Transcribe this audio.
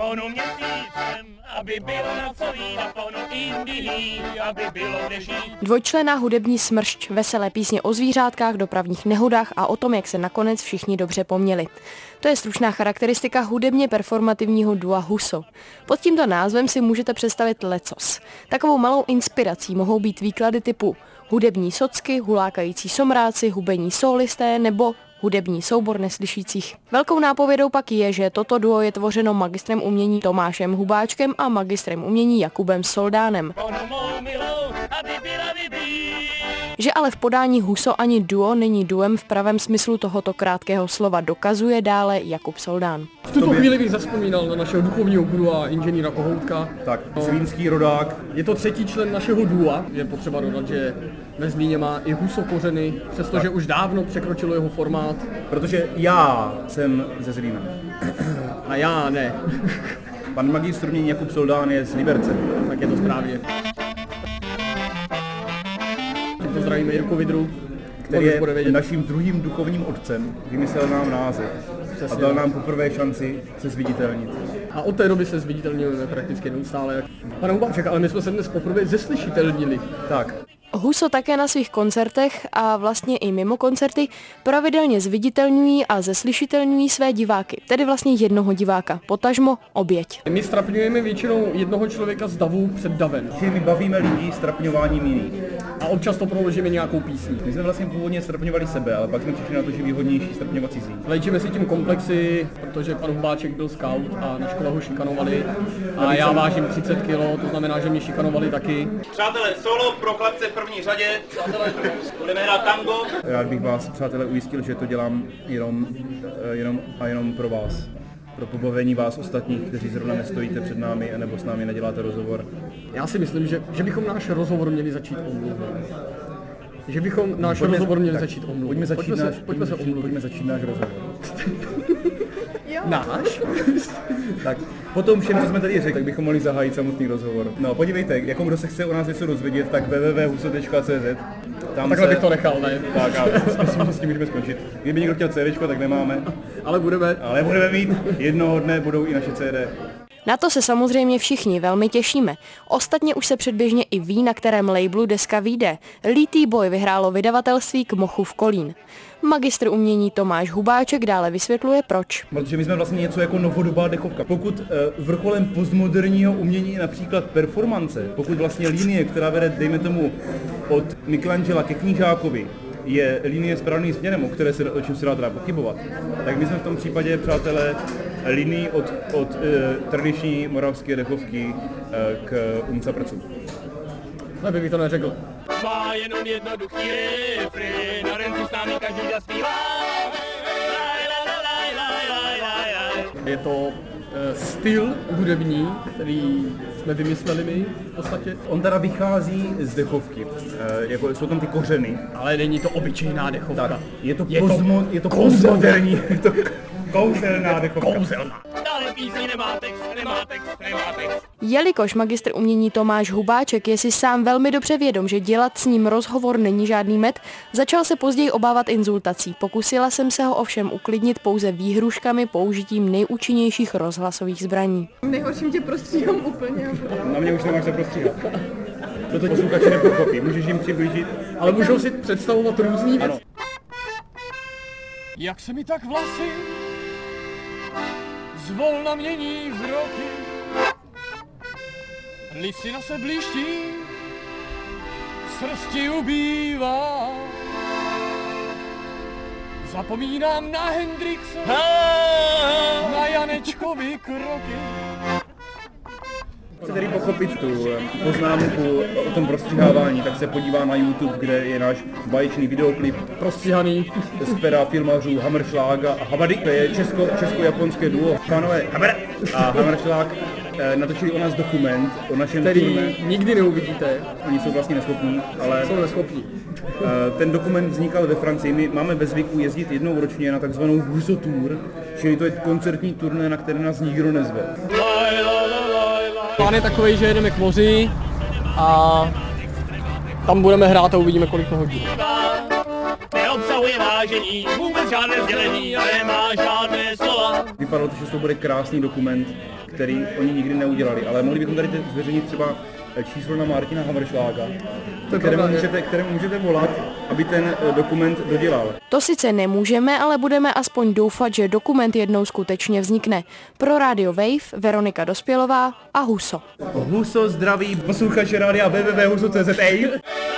Onu měsícem, aby bylo na co jít, a onu Indii, aby bylo kde žít. Dvojčlenná hudební smršť, veselé písně o zvířátkách, dopravních nehodách a o tom, jak se nakonec všichni dobře poměli. To je stručná charakteristika hudebně performativního dua Huso. Pod tímto názvem si můžete představit lecos. Takovou malou inspirací mohou být výklady typu hudební socky, hulákající somráci, hubení sólisté nebo hudební soubor neslyšících. Velkou nápovědou pak je, že toto duo je tvořeno magistrem umění Tomášem Hubáčkem a magistrem umění Jakubem Soldánem. Že ale v podání Huso ani duo není duem v pravém smyslu tohoto krátkého slova, dokazuje dále Jakub Soldán. V tuto chvíli bych zazpomínal na našeho duchovního guru a inženýra Kohoutka. Tak, zlínský rodák. Je to třetí člen našeho dua. Je potřeba dodat, že ve Zlíně má i Huso kořeny, přestože už dávno překročilo jeho formát. Protože já jsem ze Zlína. A já ne. Pan magistr umění Jakub Soldán je z Liberce. Tak je to správně. Tímto zdravíme Jirku Vidru, který je naším druhým duchovním otcem, vymyslel nám název a dal nám poprvé šanci se zviditelnit. A od té doby se zviditelňujeme prakticky neustále. Pane Hubáček, ale my jsme se dnes poprvé zeslyšitelnili. Tak. Huso také na svých koncertech a vlastně i mimo koncerty pravidelně zviditelňují a zeslyšitelňují své diváky, tedy vlastně jednoho diváka, potažmo oběť. My strapňujeme většinou jednoho člověka z davu před davem. Že my bavíme lidi strapňováním jiných. A občas to proložíme nějakou písní. My jsme vlastně původně strapňovali sebe, ale pak jsme přišli na to, že výhodnější strapňovat cizí. Léčíme si tím komplexy, protože pan Hubáček byl scout a na škole ho šikanovali. A já vážím 30 kg, to znamená, že mě šikanovali taky. Přátelé, solo pro chlapce v první řadě. Budeme hrát tango. Rád bych vás, přátelé, ujistil, že to dělám jenom pro vás. Pro pobavení vás ostatních, kteří zrovna nestojíte před námi nebo s námi neděláte rozhovor. Já si myslím, že bychom náš rozhovor měli začít omluvit. Že bychom náš rozhovor měli začít omluvit. Pojďme se omluvit. Pojďme začít náš rozhovor. Náš? Tak, po tom všem, co jsme tady řekli, tak bychom mohli zahájit samotný rozhovor. No, podívejte, jako kdo se chce o nás něco dozvědět, tak www.huso.cz. Takhle bych to nechal, ne? Tak a myslím, že s tím můžeme skončit. Kdyby někdo chtěl CDčko, tak nemáme. Ale budeme mít. Jednoho dne budou i naše CD. Na to se samozřejmě všichni velmi těšíme. Ostatně už se předběžně i ví, na kterém labelu deska vyjde. Lítý boj vyhrálo vydavatelství Kmochův Kolín. Magistr umění Tomáš Hubáček dále vysvětluje proč. Protože my jsme vlastně něco jako novodobá dechovka. Pokud vrcholem postmoderního umění je například performance, pokud vlastně linie, která vede, dejme tomu, od Michelangela ke Knížákovi, je linie správným směrem, o čem se dá teda pochybovat, tak my jsme v tom případě, přátelé, linii od tradiční moravské dechovky k umca prcu. Aby bych to neřekl. Má jenom jednoduchý refrén, na renci s námi každý zaspívá. Je to styl hudební, který jsme vymysleli my v podstatě. On teda vychází z dechovky, jako jsou tam ty kořeny. Ale není to obyčejná dechovka. Tak, je to postmoderní, je to kouzelná dechovka. Kouzelná. Dále písní nemá text. Jelikož magistr umění Tomáš Hubáček je si sám velmi dobře vědom, že dělat s ním rozhovor není žádný med, začal se později obávat inzultací. Pokusila jsem se ho ovšem uklidnit pouze výhruškami použitím nejúčinnějších rozhlasových zbraní. Nejhorším tě prostříhám úplně. Na mě už nemáš se prostříhat. To posluchači nepochopí, můžeš jim přiblížit. Ale můžou si představovat různý věci. Jak se mi tak vlasy zvolna mění v roky, lisina se blížtí, srsti ubývá. Zapomínám na Hendrixe, na Janečkovi kroky. Chce tedy pochopit tu poznámku o tom prostříhávání, tak se podívá na YouTube, kde je náš báječný videoklip prostříhaný z pera filmařů Hammerschlaga a Habady. To je česko-japonské duo pánové Habada a Hammerschlag natočili o nás dokument o našem který nikdy neuvidíte. Oni jsou vlastně neschopní, ale jsou neschopní. Ten dokument vznikal ve Francii. My máme ve zvyku jezdit jednou ročně na takzvanou Huso Tour, čili to je koncertní turné, na které nás nikdo nezve. Plán je takovej, že jedeme k moři a tam budeme hrát a uvidíme, kolik to hodí. Neobsahuje vážení, vůbec žádné sdělení a nemá žádné slova. Vypadalo to, že to bude krásný dokument který oni nikdy neudělali. Ale mohli bychom tady zveřejnit třeba číslo na Martina Hammerschlaga, kterému můžete volat, aby ten dokument dodělal. To sice nemůžeme, ale budeme aspoň doufat, že dokument jednou skutečně vznikne. Pro Radio Wave Veronika Dospělová a Huso. Huso zdraví posluchače rádia www.huso.cz.